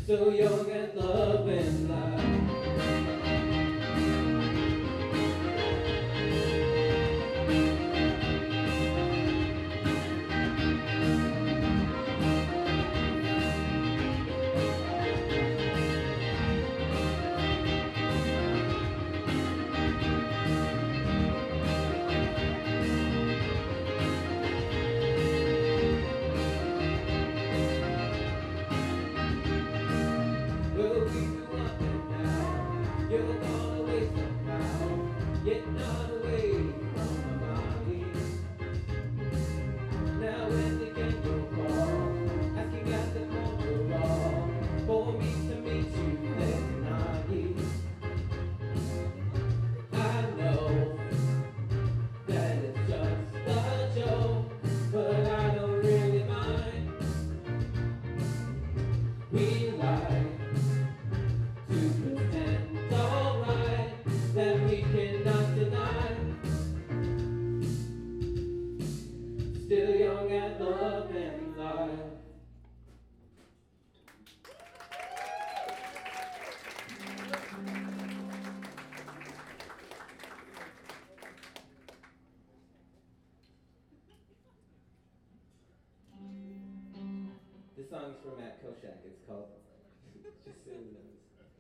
so young and love and life. This song's from Matt Koshak. It's called Just Silly Notes.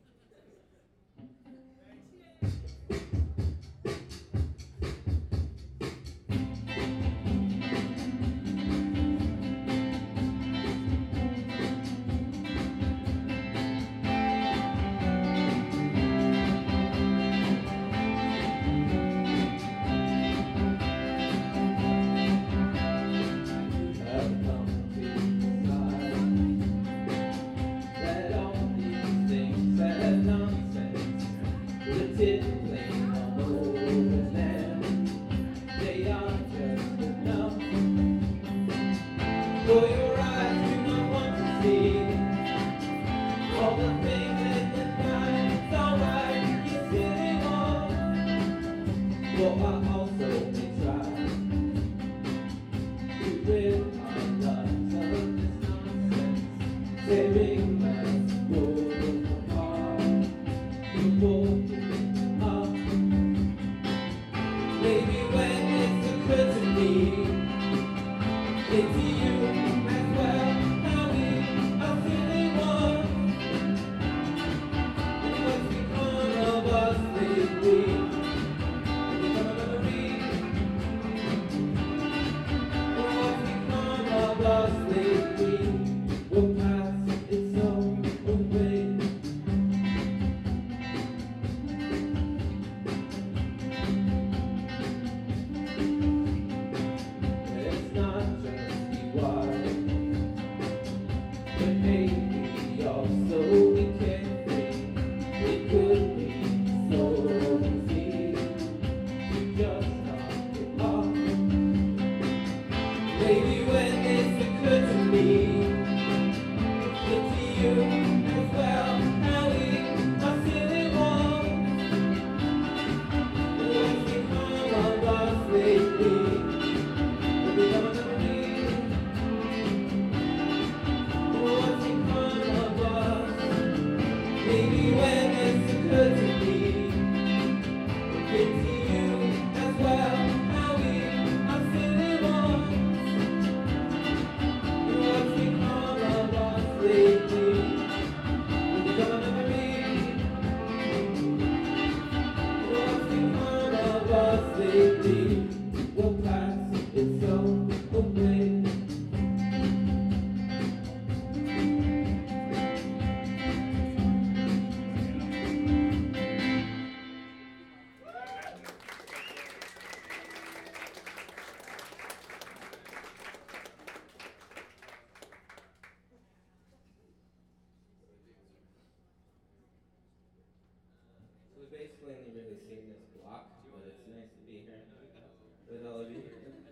Basically only really seen this block, but it's nice to be here with all of you.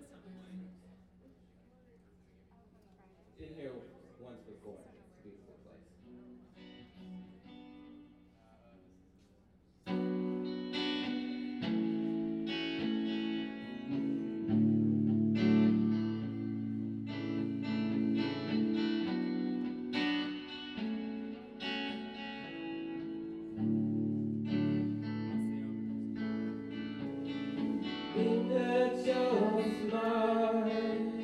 Been here once before. It's a beautiful place. mine.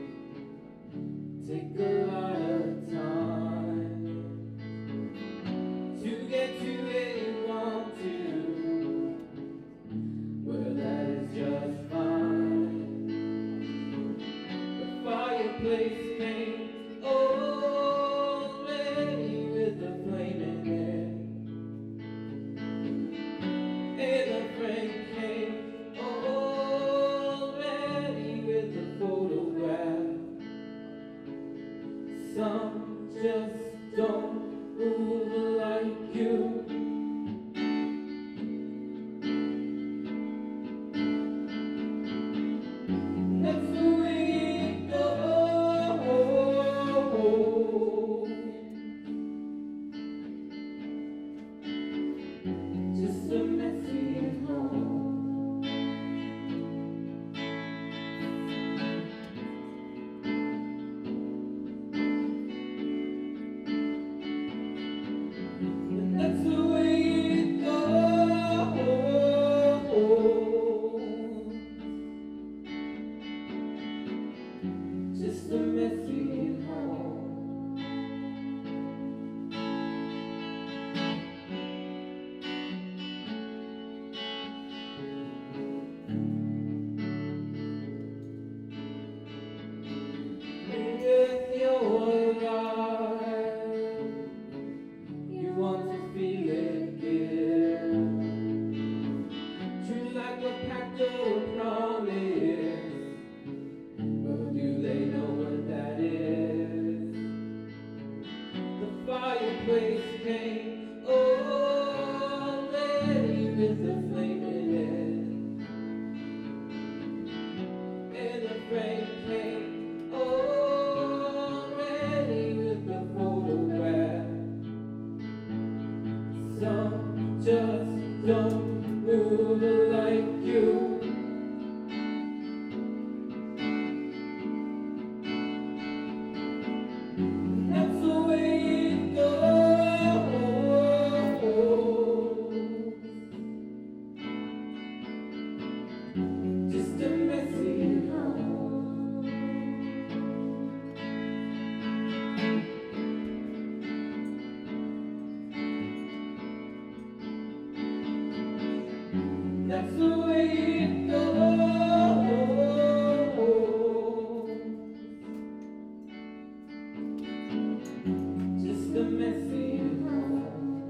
Take a lot of time to get to where you want to. Well, that is just fine. The fireplace came already with the flame in it, and a friend came already with the photograph. Some just don't move like you. That's the way it goes. Just a messy home. That's the way it goes. Just a messy home. If you're alive, you want to feel it again. True like a pact or a promise. But do they know what that is? The fireplace came already with the flame in it, and the rain came already with the photograph. Some just don't move like you. That's the way it goes. Just a messy home. That's the way it goes. Just a messy home.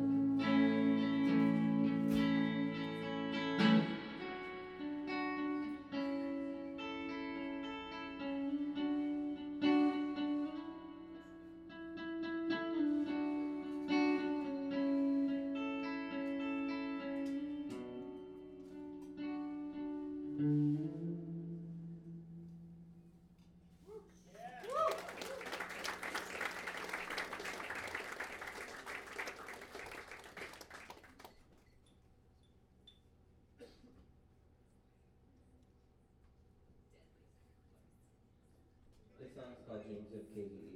This song's called Dreams of KDE.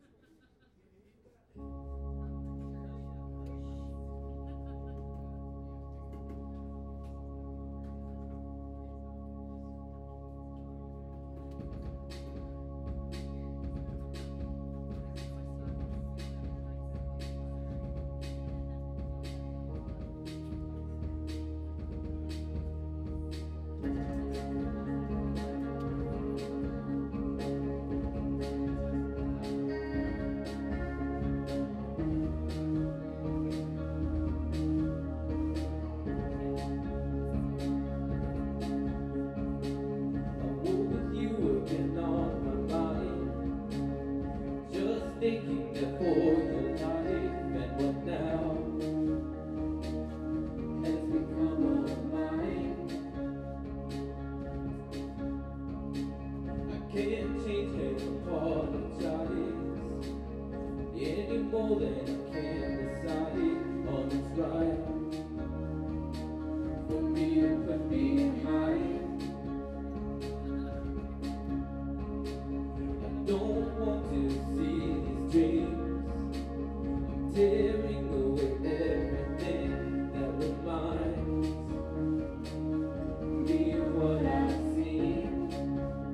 Thinking before your life, and what now has become of mine? I can't change and apologize any more than I can decide on what's right for me to put behind. I don't want to see these dreams. I'm tearing away everything that reminds me of what I've seen.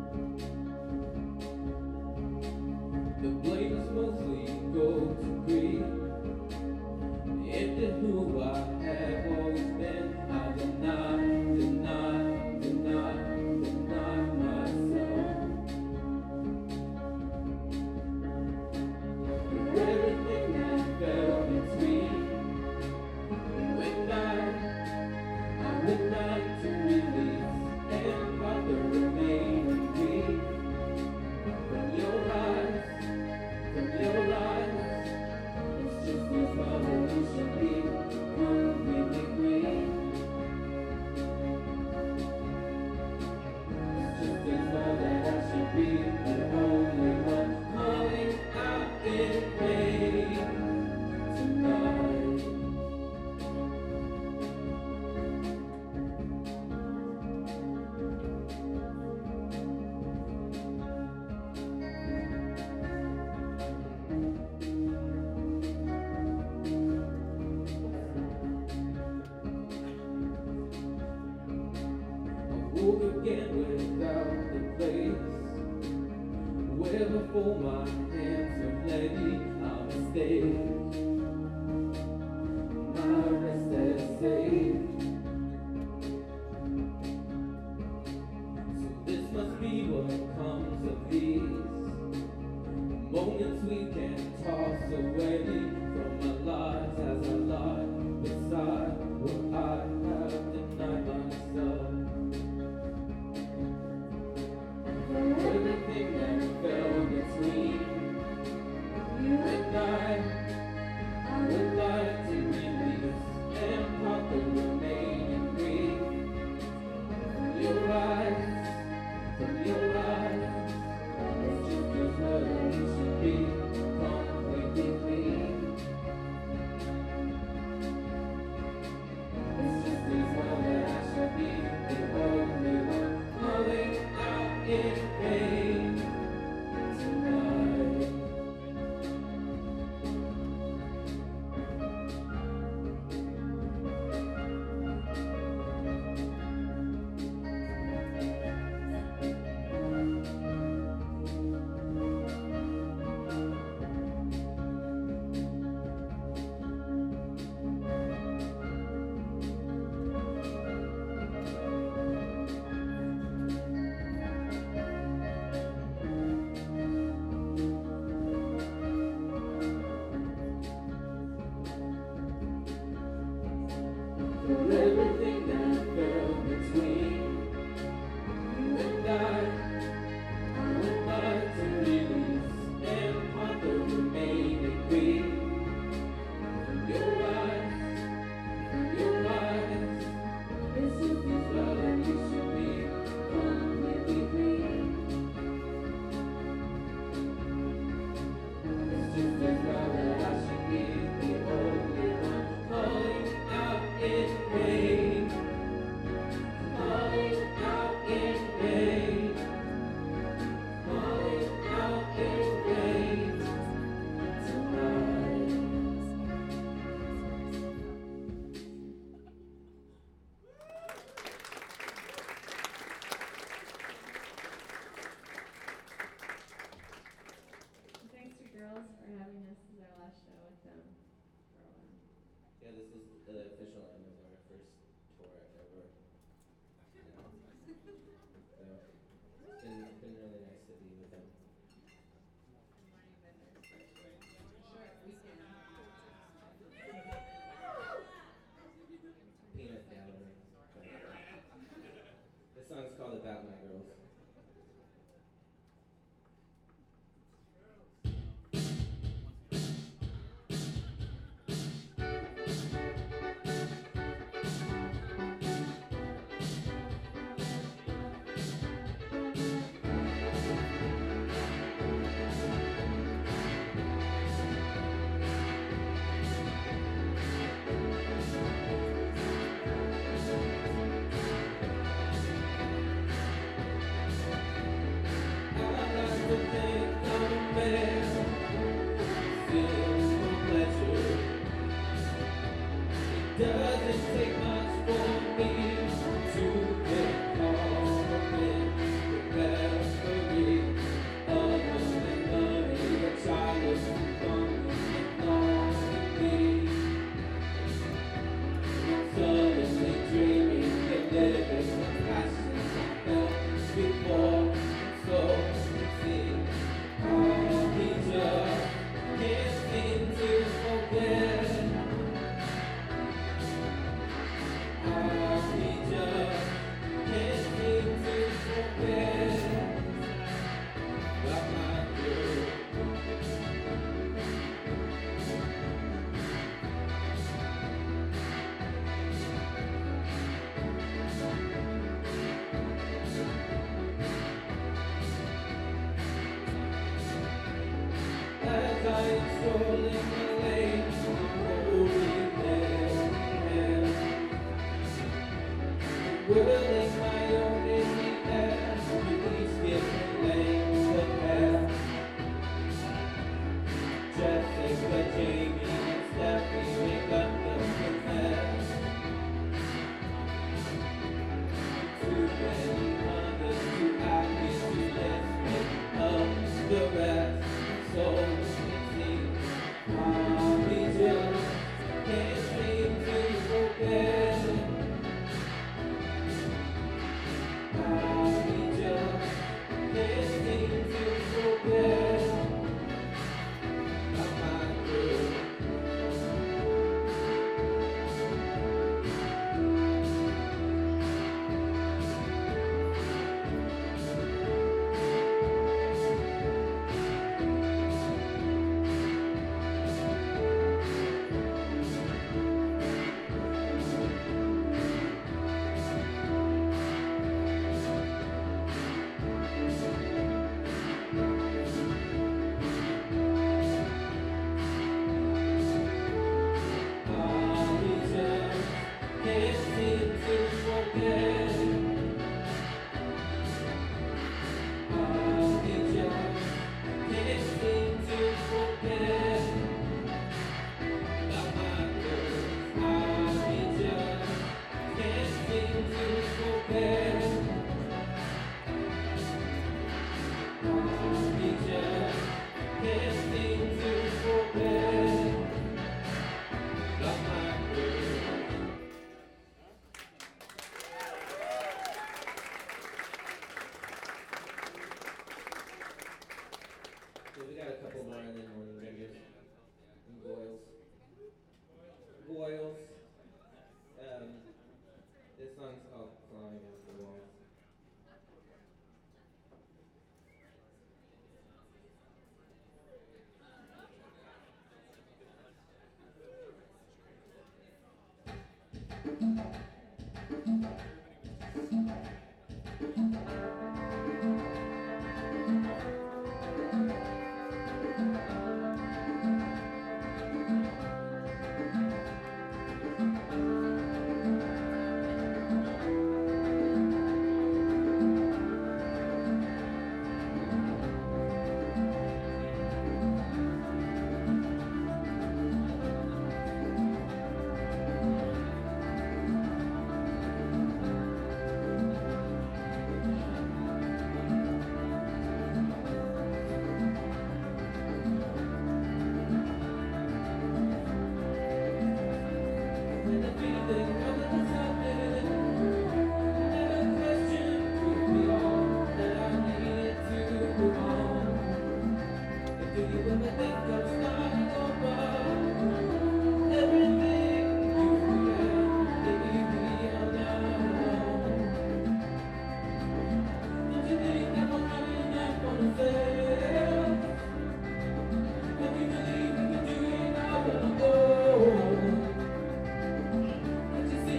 Just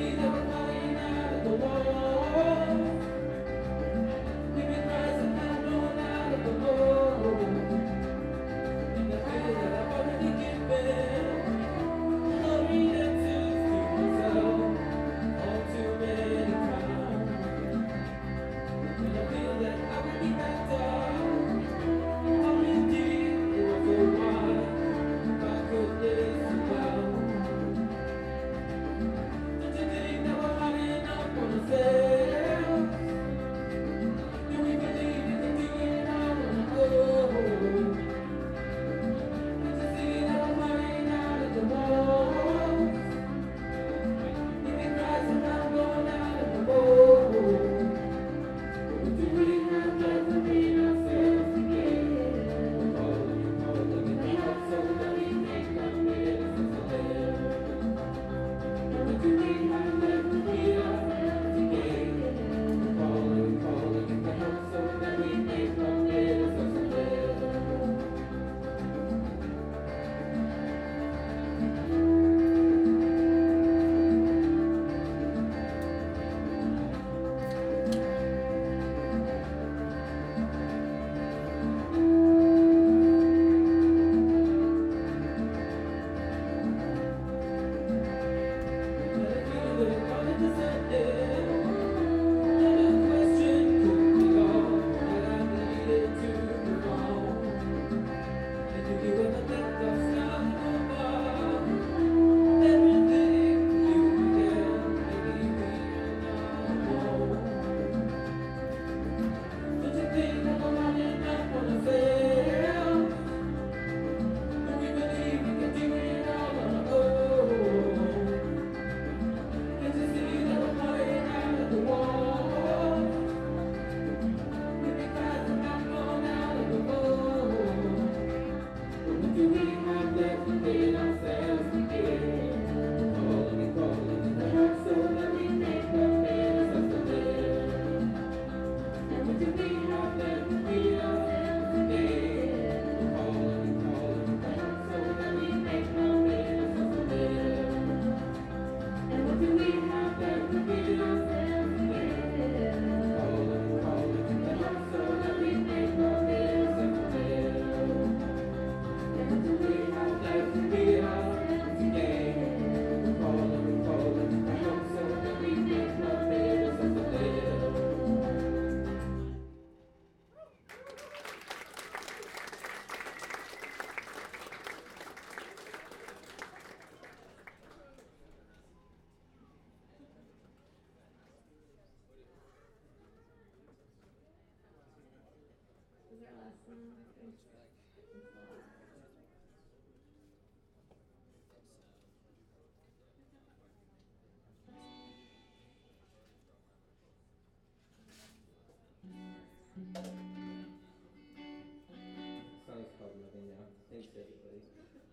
Song's called Nothing Now. Thanks, everybody.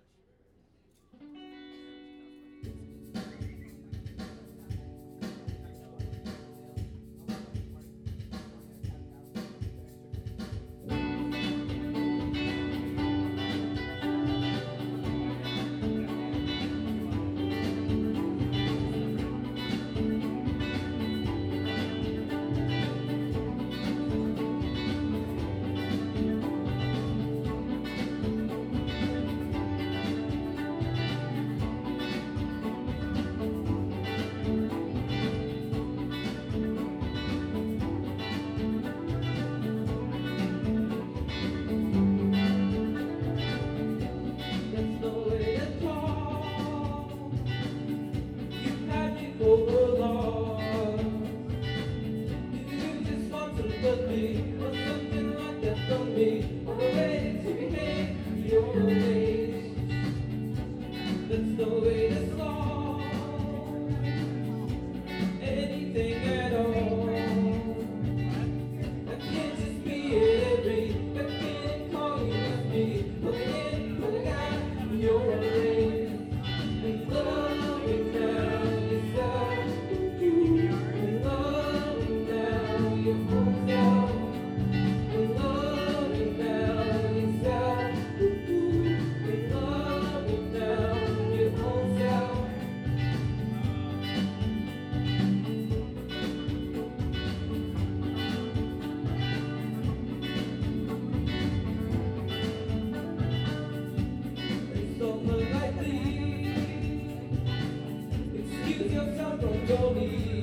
That's the way to talk. You've had me for long. You just want to look me or something like that from me. On the way to behave your ways. That's the way to solve anything at all. I can't just be every. I can't call you as me. Looking for the guy your race. And love me now, yourself. And love me now, your whole self. And love me now, yourself. And love me now, your whole self. So politely excuse yourself from your leave.